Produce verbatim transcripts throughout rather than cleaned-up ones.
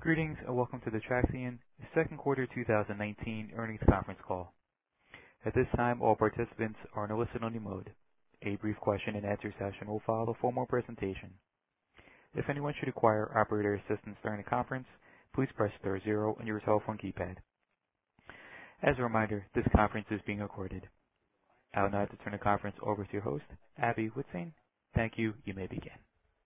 Greetings, and welcome to the Traxión second quarter two thousand nineteen earnings conference call. At this time, all participants are in a listen-only mode. A brief question-and-answer session will follow the formal presentation. If anyone should require operator assistance during the conference, please press star zero on your telephone keypad. As a reminder, this conference is being recorded. I would now like to turn the conference over to your host, Aby Lijtszain. Thank you. You may begin.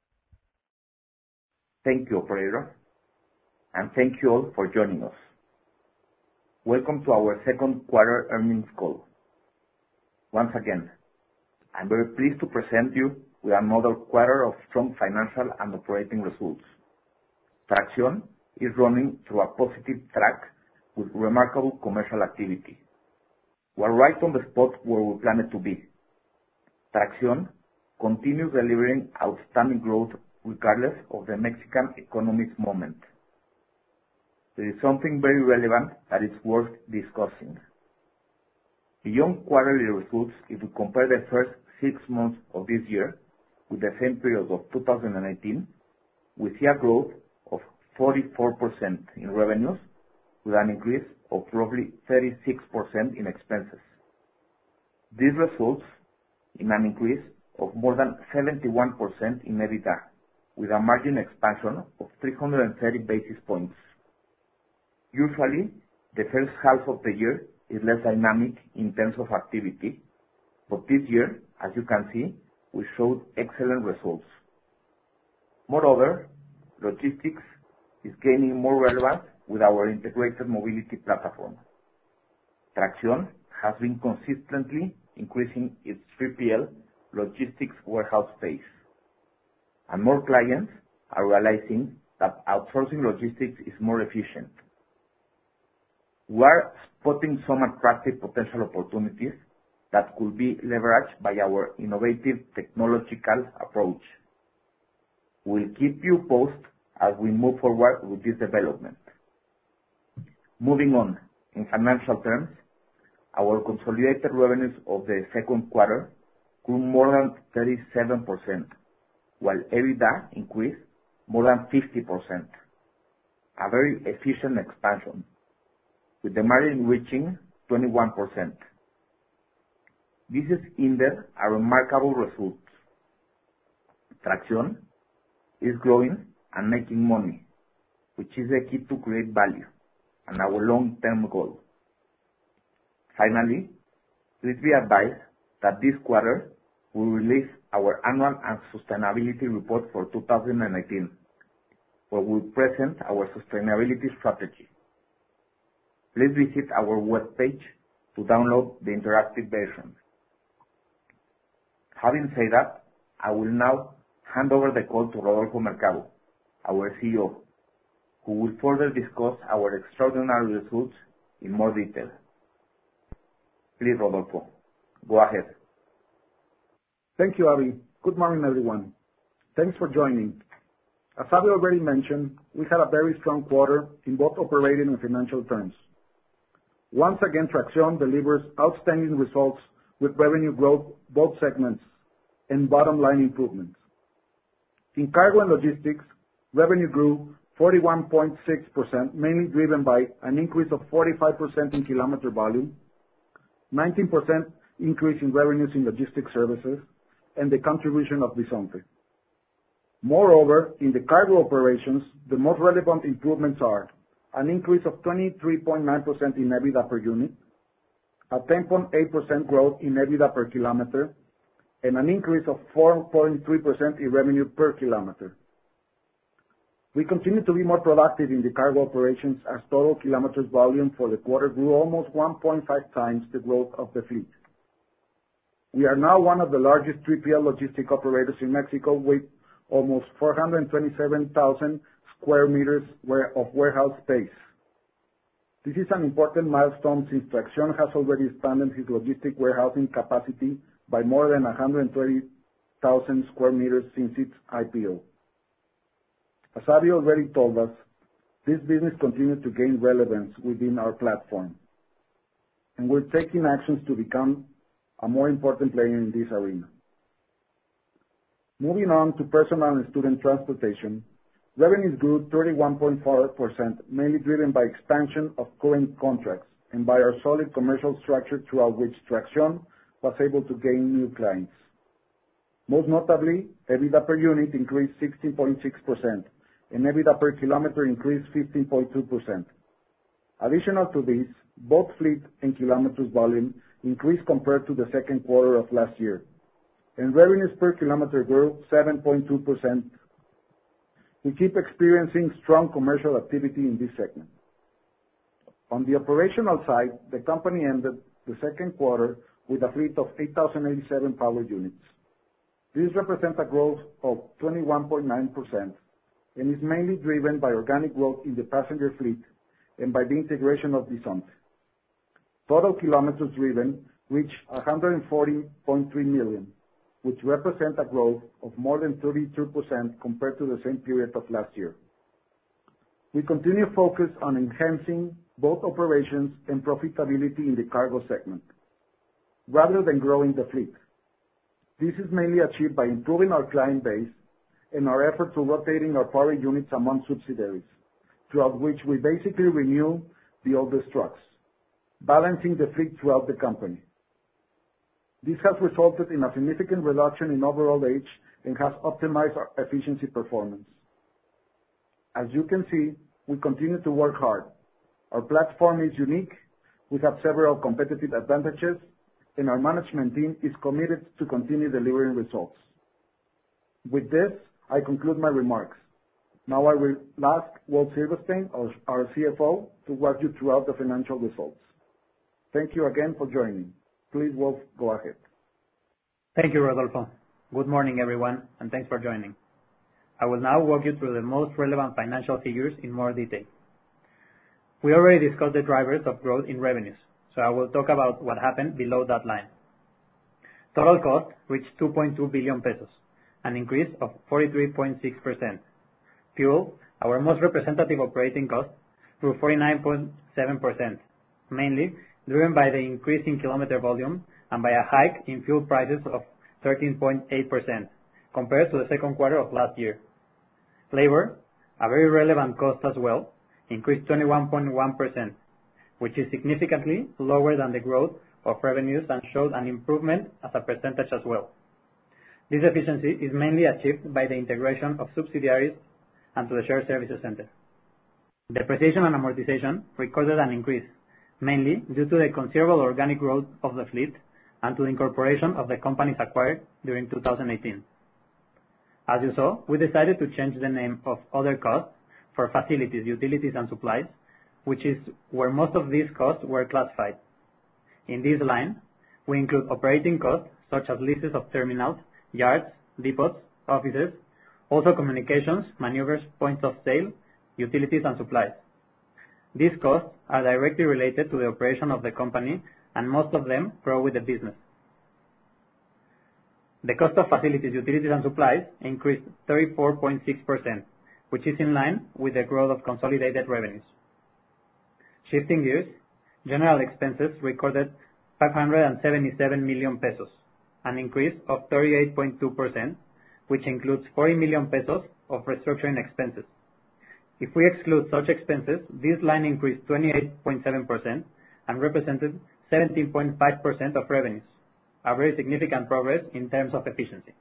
Thank you, operator, and thank you all for joining us. Welcome to our second quarter earnings call. Once again, I'm very pleased to present you with another quarter of strong financial and operating results. Traxión is running through a positive track with remarkable commercial activity. We're right on the spot where we planned to be. Traxión continues delivering outstanding growth regardless of the Mexican economy's moment. There is something very relevant that is worth discussing. Beyond quarterly results, if we compare the first six months of this year with the same period of two thousand nineteen, we see a growth of forty-four percent in revenues with an increase of roughly thirty-six percent in expenses. This results in an increase of more than seventy-one percent in EBITDA, with a margin expansion of three hundred thirty basis points. Usually, the first half of the year is less dynamic in terms of activity, but this year, as you can see, we showed excellent results. Moreover, logistics is gaining more relevance with our integrated mobility platform. Traxión has been consistently increasing its three P L logistics warehouse space, and more clients are realizing that outsourcing logistics is more efficient. We are spotting some attractive potential opportunities that could be leveraged by our innovative technological approach. We'll keep you posted as we move forward with this development. Moving on, in financial terms, our consolidated revenues of the second quarter grew more than thirty-seven percent, while EBITDA increased more than fifty percent. A very efficient expansion, with the margin reaching twenty-one percent. This is indeed a remarkable result. Traxión is growing and making money, which is the key to create value and our long-term goal. Finally, please be advised that this quarter we release our annual and sustainability report for two thousand nineteen, where we present our sustainability strategy. Please visit our webpage to download the interactive version. Having said that, I will now hand over the call to Rodolfo Mercado, our C E O, who will further discuss our extraordinary results in more detail. Please, Rodolfo, go ahead. Thank you, Aby. Good morning, everyone. Thanks for joining. As Aby already mentioned, we had a very strong quarter in both operating and financial terms. Once again, Traxión delivers outstanding results with revenue growth, both segments, and bottom-line improvements. In cargo and logistics, revenue grew forty-one point six percent, mainly driven by an increase of forty-five percent in kilometer volume, nineteen percent increase in revenues in logistics services, and the contribution of Bisonte. Moreover, in the cargo operations, the most relevant improvements are an increase of twenty-three point nine percent in EBITDA per unit, a ten point eight percent growth in EBITDA per kilometer, and an increase of four point three percent in revenue per kilometer. We continue to be more productive in the cargo operations as total kilometers volume for the quarter grew almost one point five times the growth of the fleet. We are now one of the largest three P L logistic operators in Mexico with almost four hundred twenty-seven thousand square meters of warehouse space. This is an important milestone since Traxión has already expanded its logistic warehousing capacity by more than one hundred thirty thousand square meters since its I P O. As Aby already told us, this business continues to gain relevance within our platform, and we're taking actions to become a more important player in this arena. Moving on to personal and student transportation, Revenues grew thirty-one point four percent, mainly driven by expansion of current contracts and by our solid commercial structure throughout which Traxión was able to gain new clients. Most notably, EBITDA per unit increased sixteen point six percent, and EBITDA per kilometer increased fifteen point two percent. Additional to this, both fleet and kilometers volume increased compared to the second quarter of last year, and revenues per kilometer grew seven point two percent. We keep experiencing strong commercial activity in this segment. On the operational side, the company ended the second quarter with a fleet of eight thousand eighty-seven power units. This represents a growth of twenty-one point nine percent and is mainly driven by organic growth in the passenger fleet and by the integration of Bisonte. Total kilometers driven reached one hundred forty point three million, which represent a growth of more than thirty-two percent compared to the same period of last year. We continue focus on enhancing both operations and profitability in the cargo segment, rather than growing the fleet. This is mainly achieved by improving our client base and our effort to rotating our power units among subsidiaries, throughout which we basically renew the oldest trucks, balancing the fleet throughout the company. This has resulted in a significant reduction in overall age and has optimized our efficiency performance. As you can see, we continue to work hard. Our platform is unique, we have several competitive advantages, and our management team is committed to continue delivering results. With this, I conclude my remarks. Now I will ask Wolf Silverstein, our C F O, to walk you throughout the financial results. Thank you again for joining. Please, Wolf, go ahead. Thank you, Rodolfo. Good morning, everyone, and thanks for joining. I will now walk you through the most relevant financial figures in more detail. We already discussed the drivers of growth in revenues, so I will talk about what happened below that line. Total cost reached two point two billion pesos, an increase of forty-three point six percent. Fuel, our most representative operating cost, grew forty-nine point seven percent, mainly driven by the increase in kilometer volume and by a hike in fuel prices of thirteen point eight percent compared to the second quarter of last year. Labor, a very relevant cost as well, increased twenty-one point one percent, which is significantly lower than the growth of revenues and showed an improvement as a percentage as well. This efficiency is mainly achieved by the integration of subsidiaries and to the shared services center. Depreciation and amortization recorded an increase, mainly due to the considerable organic growth of the fleet and to the incorporation of the companies acquired during two thousand eighteen. As you saw, we decided to change the name of other costs for facilities, utilities, and supplies, which is where most of these costs were classified. In this line, we include operating costs such as leases of terminals, yards, depots, offices, also communications, maneuvers, points of sale, utilities, and supplies. These costs are directly related to the operation of the company, and most of them grow with the business. The cost of facilities, utilities, and supplies increased thirty-four point six percent, which is in line with the growth of consolidated revenues. Shifting gears, general expenses recorded five hundred seventy-seven million pesos, an increase of thirty-eight point two percent, which includes forty million pesos of restructuring expenses. If we exclude such expenses, this line increased twenty-eight point seven percent and represented seventeen point five percent of revenues, a very significant progress in terms of efficiency.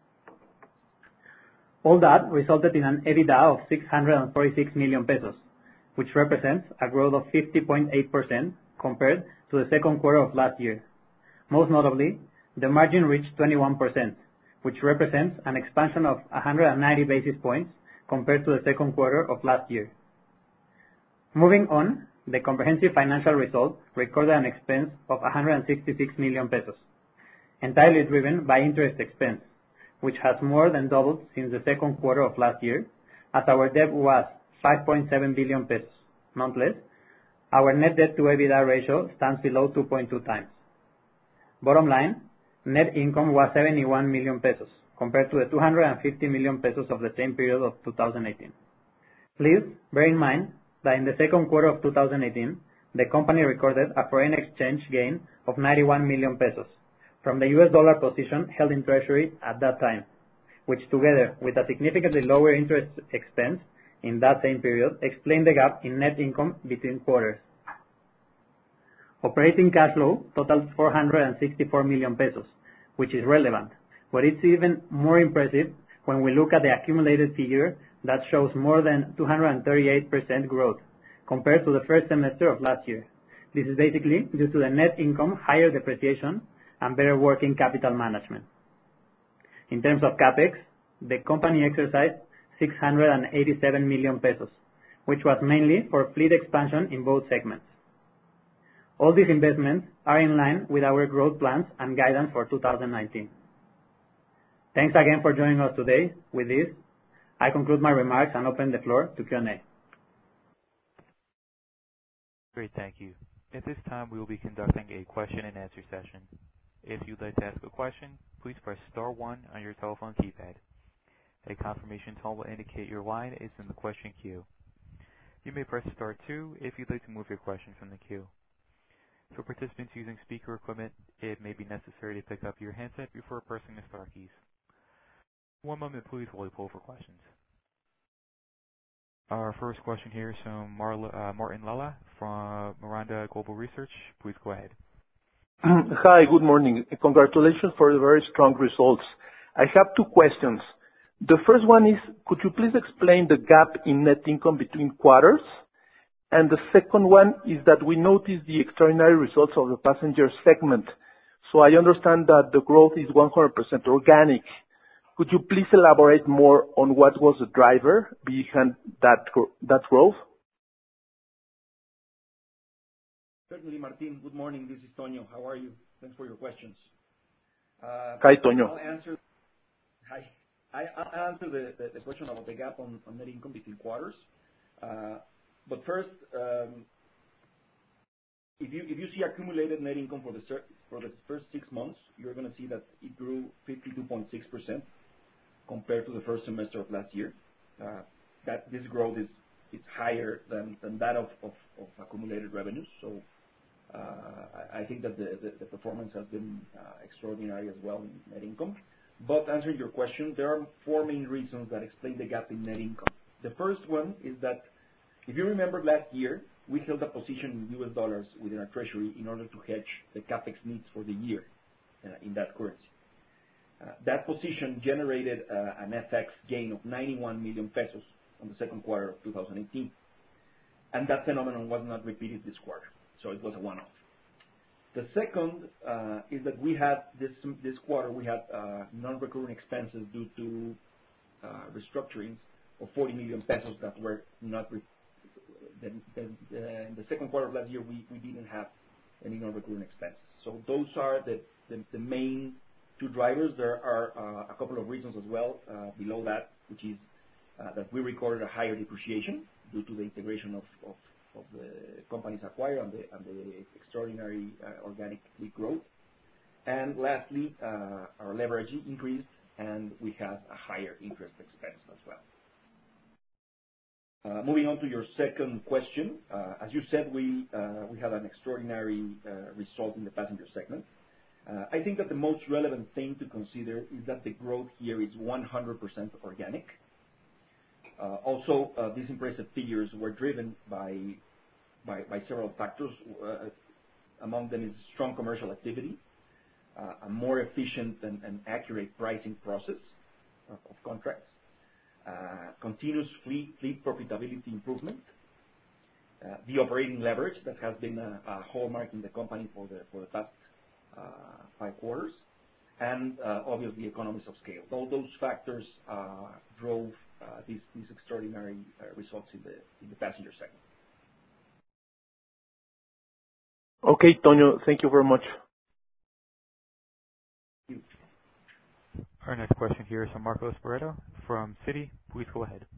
All that resulted in an EBITDA of six hundred forty-six million pesos, which represents a growth of fifty point eight percent compared to the second quarter of last year. Most notably, the margin reached twenty-one percent, which represents an expansion of one hundred ninety basis points compared to the second quarter of last year. Moving on, the comprehensive financial result recorded an expense of one hundred sixty-six million pesos, entirely driven by interest expense, which has more than doubled since the second quarter of last year, as our debt was five point seven billion pesos. Nonetheless, our net debt to EBITDA ratio stands below two point two times. Bottom line, net income was seventy-one million pesos, compared to the two hundred fifty million pesos of the same period of two thousand eighteen. Please bear in mind that in the second quarter of two thousand eighteen, the company recorded a foreign exchange gain of ninety-one million pesos from the U S dollar position held in treasury at that time, which together with a significantly lower interest expense in that same period, explain the gap in net income between quarters. Operating cash flow totaled four hundred sixty-four million pesos, which is relevant, but it's even more impressive when we look at the accumulated figure that shows more than two hundred thirty-eight percent growth compared to the first semester of last year. This is basically due to the net income, higher depreciation, and better working capital management. In terms of CapEx, the company exercised six hundred eighty-seven million pesos, which was mainly for fleet expansion in both segments. All these investments are in line with our growth plans and guidance for two thousand nineteen. Thanks again for joining us today. With this, I conclude my remarks and open the floor to Q and A. Great, thank you. At this time, we will be conducting a question and answer session. If you'd like to ask a question, please press star one on your telephone keypad. A confirmation tone will indicate your line is in the question queue. You may press star two if you'd like to move your question from the queue. For participants using speaker equipment, it may be necessary to pick up your handset before pressing the star keys. One moment please while we pull for questions. Our first question here is from Marla, uh, Martin Lala from Miranda Global Research. Please go ahead. Hi, good morning. Congratulations for the very strong results. I have two questions. The first one is, could you please explain the gap in net income between quarters? And the second one is that we noticed the extraordinary results of the passenger segment. So I understand that the growth is one hundred percent organic. Could you please elaborate more on what was the driver behind that that growth? Certainly, Martin. Good morning. This is Toño. How are you? Thanks for your questions. Uh, Hi, Toño. I'll answer. Hi. I, I'll answer the, the, the question about the gap on, on net income between quarters. Uh, but first, um, if you if you see accumulated net income for the for the first six months, you're going to see that it grew fifty-two point six percent compared to the first semester of last year. Uh, that this growth is is higher than, than that of, of, of accumulated revenues. So uh, I, I think that the, the, the performance has been uh, extraordinary as well in net income. But answering your question, there are four main reasons that explain the gap in net income. The first one is that if you remember last year, we held a position in U S dollars within our treasury in order to hedge the capex needs for the year uh, in that currency. Uh, that position generated uh, an F X gain of ninety-one million pesos on the second quarter of two thousand eighteen. And that phenomenon was not repeated this quarter, so it was a one-off. The second uh, is that we had this this quarter we had uh, non-recurring expenses due to uh, restructurings of forty million pesos that were not. Re- the, the, the, in the second quarter of last year, we, we didn't have any non-recurring expenses. So those are the, the, the main two drivers. There are uh, a couple of reasons as well uh, below that, which is uh, that we recorded a higher depreciation due to the integration of, of of the companies acquired and the, and the extraordinary uh, organic fleet growth. And lastly, uh, our leverage increased and we have a higher interest expense as well. Uh, moving on to your second question, uh, as you said, we uh, we had an extraordinary uh, result in the passenger segment. Uh, I think that the most relevant thing to consider is that the growth here is one hundred percent organic. Uh, also, uh, these impressive figures were driven by by, by several factors. Uh, among them is strong commercial activity, uh, a more efficient and, and accurate pricing process of, of contracts, uh, continuous fleet, fleet profitability improvement, uh, the operating leverage that has been a, a hallmark in the company for the for the past uh, five quarters, and uh, obviously economies of scale. All those factors uh, drove Uh, these, these extraordinary uh, results in the in the passenger segment. Okay, Toño, thank you very much. Thank you. Our next question here is from Marcos Barreto from Citi. Please go ahead.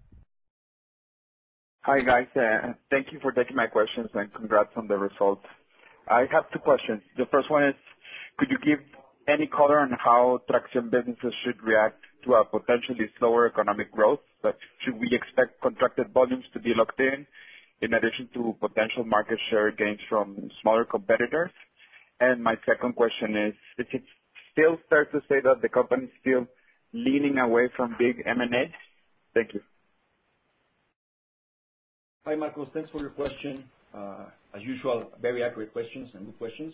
Hi, guys. Uh, thank you for taking my questions and congrats on the results. I have two questions. The first one is, could you give any color on how Traxión businesses should react to a potentially slower economic growth? But should we expect contracted volumes to be locked in, in addition to potential market share gains from smaller competitors? And my second question is, is it still fair to say that the company still leaning away from big M and A? Thank you. Hi, Marcos. Thanks for your question. As usual, very accurate questions and good questions.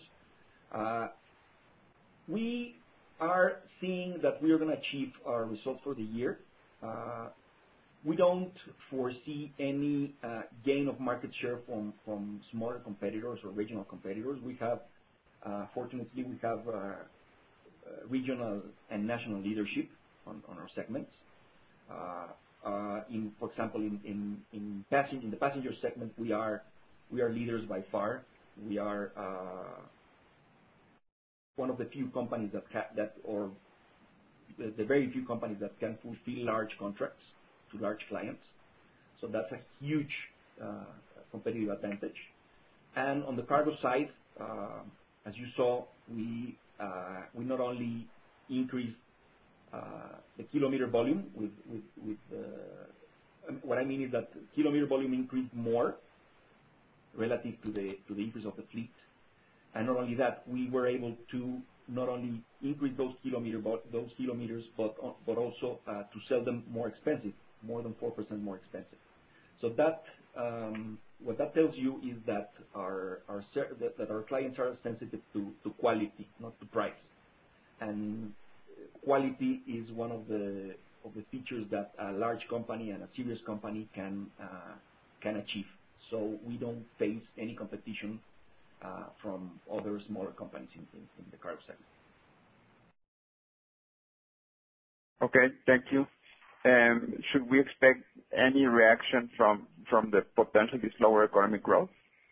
We are seeing that we are gonna achieve our results for the year. We don't foresee any gain of market share from smaller competitors or regional competitors. We have, fortunately, we have regional and national leadership on our segments. In, for example, in the passenger segment, we are leaders by far. We are one of the few companies that or the very few companies that can fulfill large contracts to large clients. So that's a huge competitive advantage. And on the cargo side, as you saw, we not only increased the kilometer volume with what I mean is that kilometer volume increased more relative to the increase of the fleet. And not only that, we were able to not only increase those kilometers, but also to sell them more expensive, more than four percent more expensive. So that what that tells you is that our clients are sensitive to quality, not to price. And quality is one of the features that a large company and a serious company can achieve. So we don't face any competition from other smaller companies in the cargo segment. Okay, thank you. Should we expect any reaction from the potentially slower economic growth?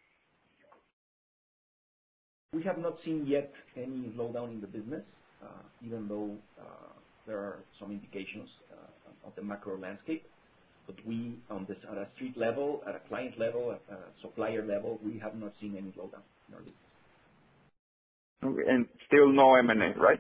We have not seen yet any slowdown in the business, even though there are some indications of the macro landscape. But we, on this, at a street level, at a client level, at a supplier level, we have not seen any slowdown in our business. Okay, and still no M and A, right?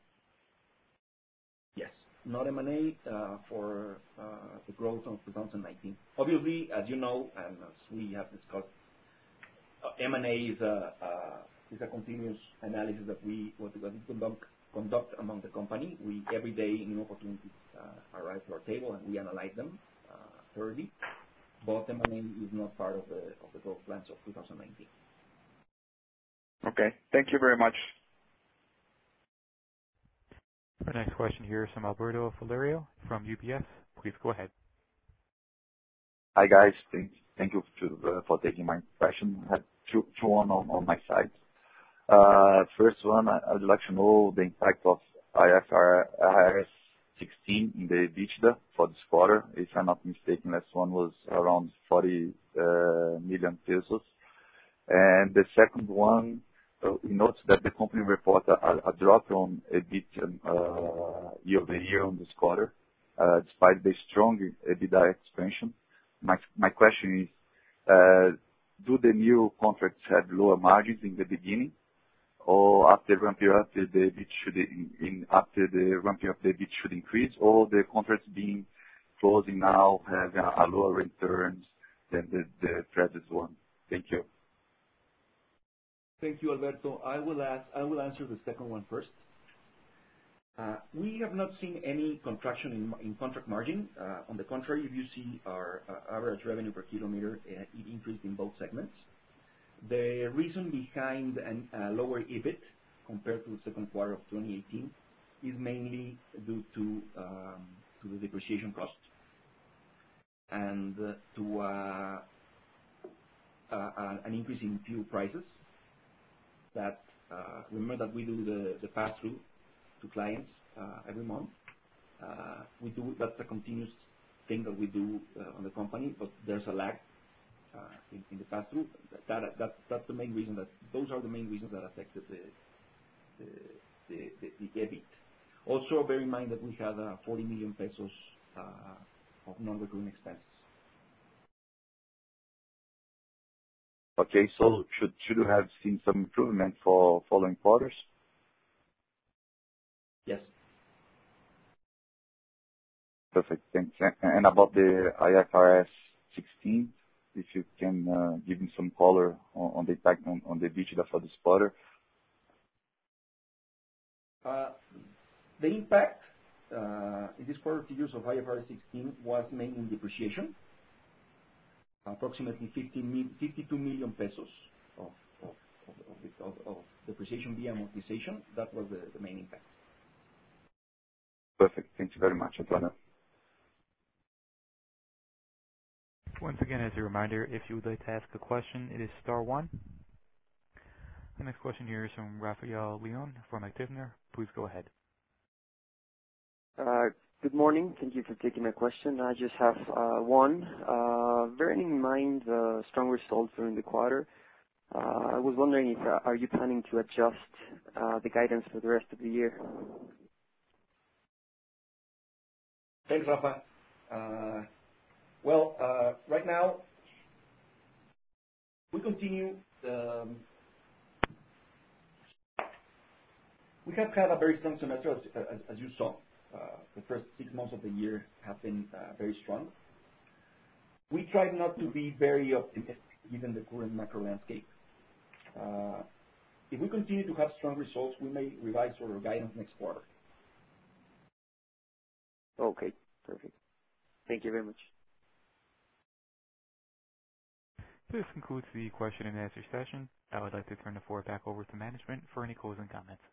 Yes, not M and A for the growth of two thousand nineteen. Obviously, as you know, and as we have discussed, M and A is a is a continuous analysis that we what we conduct conduct among the company. We every day new opportunities arrive to our table and we analyze them thoroughly. But M and A is not part of the of the growth plans of two thousand nineteen. Okay, thank you very much. Our next question here is from Alberto Valerio from U B S. Please go ahead. Hi guys, thank thank you to, uh, for taking my question. I have two, two on, on my side. Uh, first one, I, I'd like to know the impact of I F R S sixteen in the EBITDA for this quarter. If I'm not mistaken, last one was around forty uh, million pesos. And the second one, uh, we noticed that the company reported a, a drop on EBITDA uh, year over year on this quarter, uh, despite the strong EBITDA expansion. My my question is, uh, do the new contracts have lower margins in the beginning, or after ramping up the EBIT should in, in after the ramping up the EBIT should increase, or the contracts being closing now have a, a lower returns than the, the previous one? Thank you. Thank you, Alberto. I will ask, I will answer the second one first. Uh, we have not seen any contraction in, in contract margin. Uh, on the contrary, if you see our uh, average revenue per kilometer, uh, it increased in both segments. The reason behind a uh, lower EBIT compared to the second quarter of twenty eighteen is mainly due to um, to the depreciation cost and uh, to uh, uh, an increase in fuel prices. That uh, remember that we do the, the pass-through to clients uh, every month. Uh, we do that's a continuous thing that we do uh, on the company, but there's a lag uh, in, in the pass-through. That, that that's the main reason that those are the main reasons that affected the the, the, the, the EBIT. Also, bear in mind that we had uh, forty million pesos uh, of non-recurring expenses. Okay, so should should you have seen some improvement for following quarters? Yes. Perfect, thanks. And about the I F R S sixteen, if you can uh, give me some color on, on the impact on, on the EBITDA for this quarter. Uh, the impact in this quarter, figures of I F R S sixteen was mainly in depreciation, approximately fifty-two million pesos of of depreciation via amortization. That was the main impact. Perfect. Thank you very much, Antonio. Once again, as a reminder, if you would like to ask a question, it is star one. The next question here is from Rafael Leon from Actinver. Please go ahead. Uh, good morning. Thank you for taking my question. I just have uh, one. Uh, bearing in mind the strong results during the quarter, uh, I was wondering if uh, are you planning to adjust uh, the guidance for the rest of the year? Thanks, Rafa. Uh, well, uh, right now we continue. Um, we have had a very strong semester, as, as, as you saw. Uh, the first six months of the year have been uh, very strong. We try not to be very optimistic given the current macro landscape. Uh, if we continue to have strong results, we may revise our guidance next quarter. Okay, perfect. Thank you very much. This concludes the question and answer session. I would like to turn the floor back over to management for any closing comments.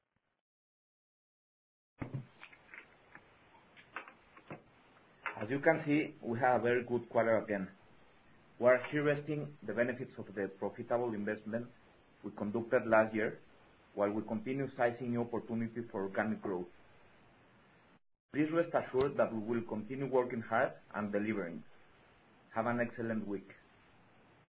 As you can see, we have a very good quarter again. We are harvesting the benefits of the profitable investment we conducted last year, while we continue seizing new opportunities for organic growth. Please rest assured that we will continue working hard and delivering. Have an excellent week.